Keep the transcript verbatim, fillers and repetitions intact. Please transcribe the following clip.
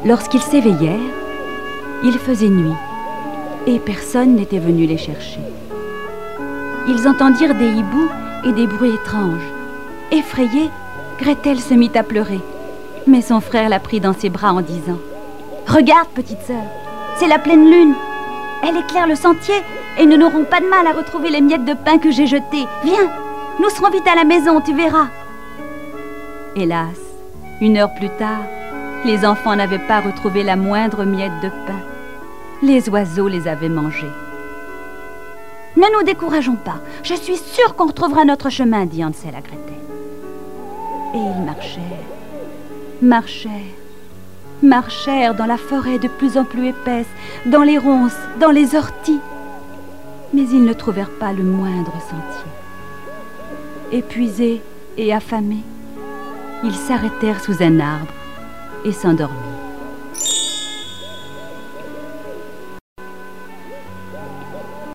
Lorsqu'ils s'éveillèrent, il faisait nuit et personne n'était venu les chercher. Ils entendirent des hiboux et des bruits étranges. Effrayée, Gretel se mit à pleurer. Mais son frère la prit dans ses bras en disant « Regarde, petite sœur, c'est la pleine lune. Elle éclaire le sentier et nous n'aurons pas de mal à retrouver les miettes de pain que j'ai jetées. Viens, nous serons vite à la maison, tu verras. » Hélas, une heure plus tard, les enfants n'avaient pas retrouvé la moindre miette de pain. Les oiseaux les avaient mangés. « Ne nous décourageons pas. Je suis sûre qu'on retrouvera notre chemin, dit Hansel à Gretel. Et ils marchèrent, marchèrent, marchèrent dans la forêt de plus en plus épaisse, dans les ronces, dans les orties. Mais ils ne trouvèrent pas le moindre sentier. Épuisés et affamés, ils s'arrêtèrent sous un arbre et s'endormirent.